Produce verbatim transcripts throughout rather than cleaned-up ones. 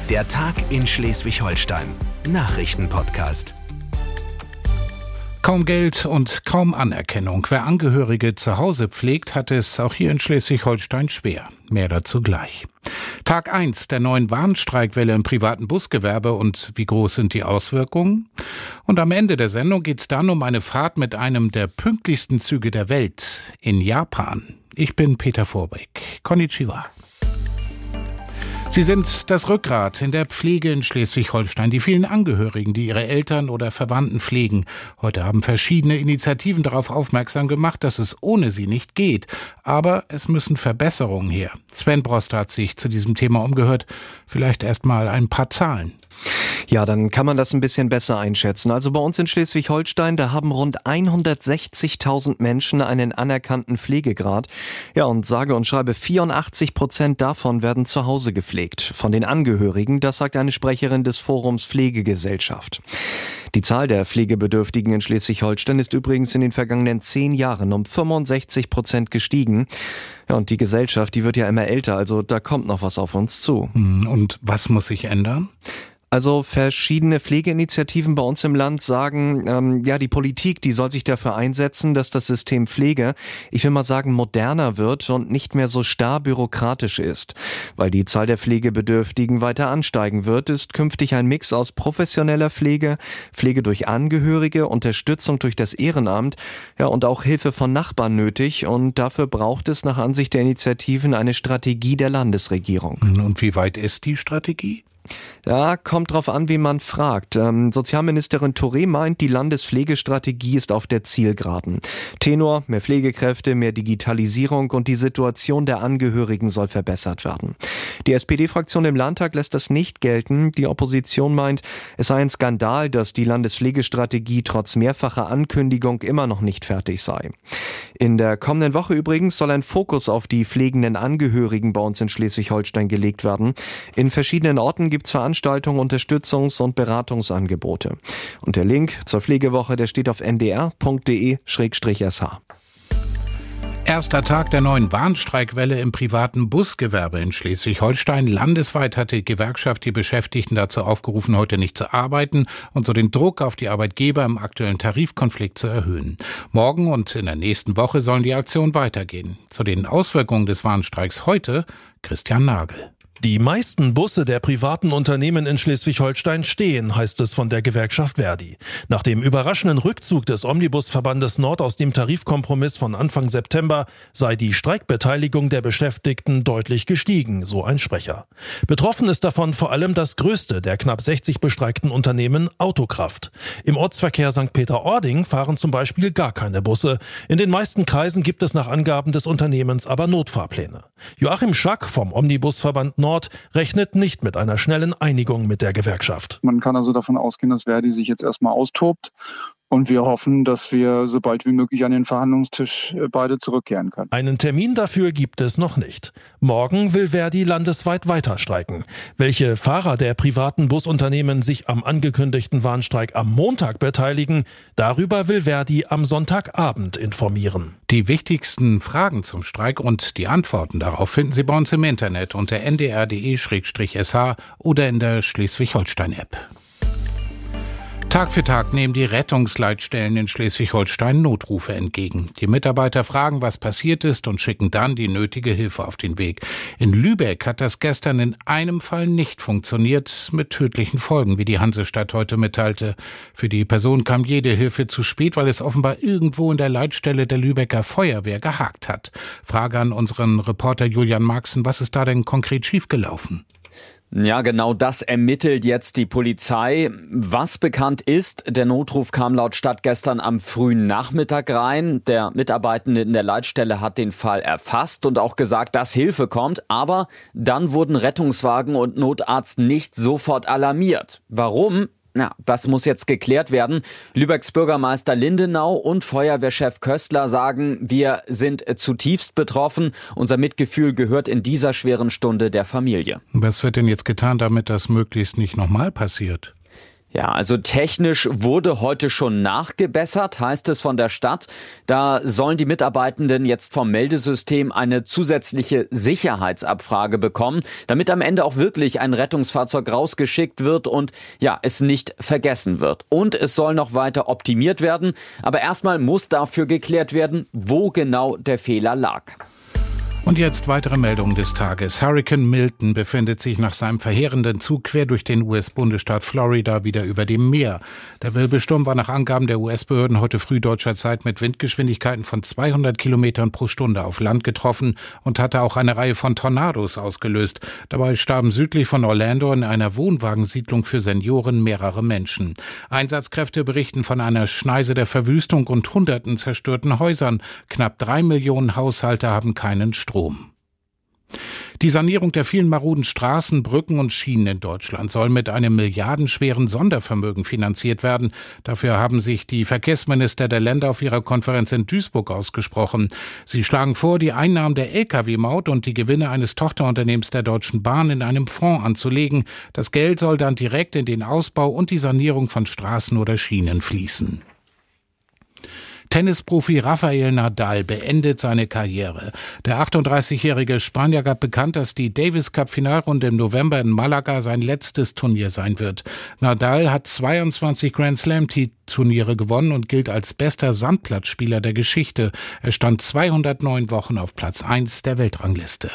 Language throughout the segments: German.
Der Tag in Schleswig-Holstein. Nachrichtenpodcast. Kaum Geld und kaum Anerkennung. Wer Angehörige zu Hause pflegt, hat es auch hier in Schleswig-Holstein schwer. Mehr dazu gleich. Tag eins der neuen Warnstreikwelle im privaten Busgewerbe und wie groß sind die Auswirkungen? Und am Ende der Sendung geht es dann um eine Fahrt mit einem der pünktlichsten Züge der Welt in Japan. Ich bin Peter Vorbeck. Konnichiwa. Sie sind das Rückgrat in der Pflege in Schleswig-Holstein. Die vielen Angehörigen, die ihre Eltern oder Verwandten pflegen. Heute haben verschiedene Initiativen darauf aufmerksam gemacht, dass es ohne sie nicht geht. Aber es müssen Verbesserungen her. Sven Broster hat sich zu diesem Thema umgehört. Vielleicht erst mal ein paar Zahlen. Ja, dann kann man das ein bisschen besser einschätzen. Also bei uns in Schleswig-Holstein, da haben rund hundertsechzigtausend Menschen einen anerkannten Pflegegrad. Ja, und sage und schreibe vierundachtzig Prozent davon werden zu Hause gepflegt. Von den Angehörigen, das sagt eine Sprecherin des Forums Pflegegesellschaft. Die Zahl der Pflegebedürftigen in Schleswig-Holstein ist übrigens in den vergangenen zehn Jahren um fünfundsechzig Prozent gestiegen. Ja, und die Gesellschaft, die wird ja immer älter, also da kommt noch was auf uns zu. Und was muss sich ändern? Also verschiedene Pflegeinitiativen bei uns im Land sagen, ähm, ja, die Politik, die soll sich dafür einsetzen, dass das System Pflege, ich will mal sagen, moderner wird und nicht mehr so starr bürokratisch ist. Weil die Zahl der Pflegebedürftigen weiter ansteigen wird, ist künftig ein Mix aus professioneller Pflege, Pflege durch Angehörige, Unterstützung durch das Ehrenamt, ja, und auch Hilfe von Nachbarn nötig. Und dafür braucht es nach Ansicht der Initiativen eine Strategie der Landesregierung. Und wie weit ist die Strategie? Ja, kommt drauf an, wie man fragt. Ähm, Sozialministerin Touré meint, die Landespflegestrategie ist auf der Zielgeraden. Tenor, mehr Pflegekräfte, mehr Digitalisierung und die Situation der Angehörigen soll verbessert werden. Die S P D-Fraktion im Landtag lässt das nicht gelten. Die Opposition meint, es sei ein Skandal, dass die Landespflegestrategie trotz mehrfacher Ankündigung immer noch nicht fertig sei. In der kommenden Woche übrigens soll ein Fokus auf die pflegenden Angehörigen bei uns in Schleswig-Holstein gelegt werden. In verschiedenen Orten gibt es Veranstaltungen, Unterstützungs- und Beratungsangebote. Und der Link zur Pflegewoche, der steht auf n d r punkt d e slash s h. Erster Tag der neuen Warnstreikwelle im privaten Busgewerbe in Schleswig-Holstein. Landesweit hat die Gewerkschaft die Beschäftigten dazu aufgerufen, heute nicht zu arbeiten und so den Druck auf die Arbeitgeber im aktuellen Tarifkonflikt zu erhöhen. Morgen und in der nächsten Woche sollen die Aktionen weitergehen. Zu den Auswirkungen des Warnstreiks heute Christian Nagel. Die meisten Busse der privaten Unternehmen in Schleswig-Holstein stehen, heißt es von der Gewerkschaft Verdi. Nach dem überraschenden Rückzug des Omnibusverbandes Nord aus dem Tarifkompromiss von Anfang September sei die Streikbeteiligung der Beschäftigten deutlich gestiegen, so ein Sprecher. Betroffen ist davon vor allem das größte der knapp sechzig bestreikten Unternehmen, Autokraft. Im Ortsverkehr Sankt Peter-Ording fahren zum Beispiel gar keine Busse. In den meisten Kreisen gibt es nach Angaben des Unternehmens aber Notfahrpläne. Joachim Schack vom Omnibusverband Nord rechnet nicht mit einer schnellen Einigung mit der Gewerkschaft. Man kann also davon ausgehen, dass Verdi sich jetzt erstmal austobt. Und wir hoffen, dass wir so bald wie möglich an den Verhandlungstisch beide zurückkehren können. Einen Termin dafür gibt es noch nicht. Morgen will Verdi landesweit weiter streiken. Welche Fahrer der privaten Busunternehmen sich am angekündigten Warnstreik am Montag beteiligen, darüber will Verdi am Sonntagabend informieren. Die wichtigsten Fragen zum Streik und die Antworten darauf finden Sie bei uns im Internet unter n d r punkt d e slash s h oder in der Schleswig-Holstein-App. Tag für Tag nehmen die Rettungsleitstellen in Schleswig-Holstein Notrufe entgegen. Die Mitarbeiter fragen, was passiert ist und schicken dann die nötige Hilfe auf den Weg. In Lübeck hat das gestern in einem Fall nicht funktioniert, mit tödlichen Folgen, wie die Hansestadt heute mitteilte. Für die Person kam jede Hilfe zu spät, weil es offenbar irgendwo in der Leitstelle der Lübecker Feuerwehr gehakt hat. Frage an unseren Reporter Julian Marxen, was ist da denn konkret schiefgelaufen? Ja, genau das ermittelt jetzt die Polizei. Was bekannt ist, der Notruf kam laut Stadt gestern am frühen Nachmittag rein. Der Mitarbeitende in der Leitstelle hat den Fall erfasst und auch gesagt, dass Hilfe kommt. Aber dann wurden Rettungswagen und Notarzt nicht sofort alarmiert. Warum? Na, das muss jetzt geklärt werden. Lübecks Bürgermeister Lindenau und Feuerwehrchef Köstler sagen, wir sind zutiefst betroffen. Unser Mitgefühl gehört in dieser schweren Stunde der Familie. Was wird denn jetzt getan, damit das möglichst nicht nochmal passiert? Ja, also technisch wurde heute schon nachgebessert, heißt es von der Stadt. Da sollen die Mitarbeitenden jetzt vom Meldesystem eine zusätzliche Sicherheitsabfrage bekommen, damit am Ende auch wirklich ein Rettungsfahrzeug rausgeschickt wird und ja, es nicht vergessen wird. Und es soll noch weiter optimiert werden, aber erstmal muss dafür geklärt werden, wo genau der Fehler lag. Und jetzt weitere Meldungen des Tages. Hurrikan Milton befindet sich nach seinem verheerenden Zug quer durch den U S-Bundesstaat Florida wieder über dem Meer. Der Wirbelsturm war nach Angaben der U S-Behörden heute früh deutscher Zeit mit Windgeschwindigkeiten von zweihundert Kilometern pro Stunde auf Land getroffen und hatte auch eine Reihe von Tornados ausgelöst. Dabei starben südlich von Orlando in einer Wohnwagensiedlung für Senioren mehrere Menschen. Einsatzkräfte berichten von einer Schneise der Verwüstung und hunderten zerstörten Häusern. Knapp drei Millionen Haushalte haben keinen Strom. Die Sanierung der vielen maroden Straßen, Brücken und Schienen in Deutschland soll mit einem milliardenschweren Sondervermögen finanziert werden. Dafür haben sich die Verkehrsminister der Länder auf ihrer Konferenz in Duisburg ausgesprochen. Sie schlagen vor, die Einnahmen der L K W-Maut und die Gewinne eines Tochterunternehmens der Deutschen Bahn in einem Fonds anzulegen. Das Geld soll dann direkt in den Ausbau und die Sanierung von Straßen oder Schienen fließen. Tennisprofi Rafael Nadal beendet seine Karriere. Der achtunddreißigjährige Spanier gab bekannt, dass die Davis-Cup-Finalrunde im November in Malaga sein letztes Turnier sein wird. Nadal hat zweiundzwanzig Grand-Slam-Turniere gewonnen und gilt als bester Sandplatzspieler der Geschichte. Er stand zweihundertneun Wochen auf Platz eins der Weltrangliste.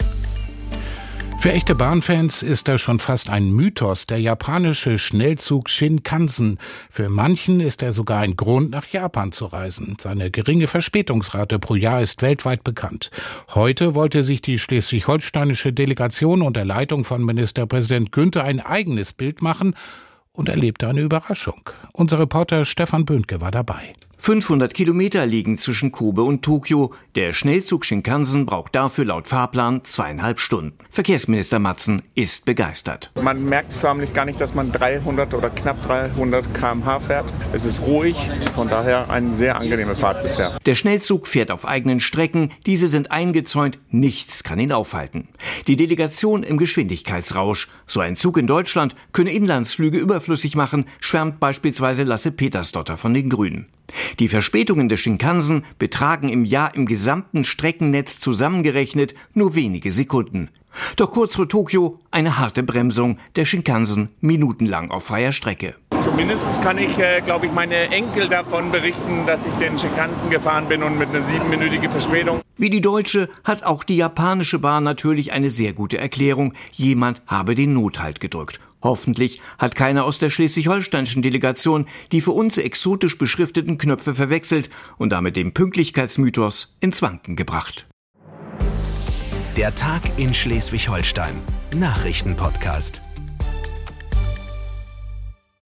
Für echte Bahnfans ist er schon fast ein Mythos, der japanische Schnellzug Shinkansen. Für manchen ist er sogar ein Grund, nach Japan zu reisen. Seine geringe Verspätungsrate pro Jahr ist weltweit bekannt. Heute wollte sich die schleswig-holsteinische Delegation unter Leitung von Ministerpräsident Günther ein eigenes Bild machen und erlebte eine Überraschung. Unser Reporter Stefan Böhnke war dabei. fünfhundert Kilometer liegen zwischen Kobe und Tokio. Der Schnellzug Shinkansen braucht dafür laut Fahrplan zweieinhalb Stunden. Verkehrsminister Matzen ist begeistert. Man merkt förmlich gar nicht, dass man dreihundert oder knapp dreihundert Kilometer pro Stunde fährt. Es ist ruhig, von daher eine sehr angenehme Fahrt bisher. Der Schnellzug fährt auf eigenen Strecken. Diese sind eingezäunt. Nichts kann ihn aufhalten. Die Delegation im Geschwindigkeitsrausch. So ein Zug in Deutschland könne Inlandsflüge überflüssig machen, schwärmt beispielsweise Lasse Petersdotter von den Grünen. Die Verspätungen der Shinkansen betragen im Jahr im gesamten Streckennetz zusammengerechnet nur wenige Sekunden. Doch kurz vor Tokio eine harte Bremsung der Shinkansen minutenlang auf freier Strecke. Zumindest kann ich, äh, glaube ich, meine Enkel davon berichten, dass ich den Shinkansen gefahren bin und mit einer siebenminütigen Verspätung. Wie die deutsche hat auch die japanische Bahn natürlich eine sehr gute Erklärung. Jemand habe den Nothalt gedrückt. Hoffentlich hat keiner aus der schleswig-holsteinischen Delegation die für uns exotisch beschrifteten Knöpfe verwechselt und damit den Pünktlichkeitsmythos ins Wanken gebracht. Der Tag in Schleswig-Holstein. Nachrichtenpodcast.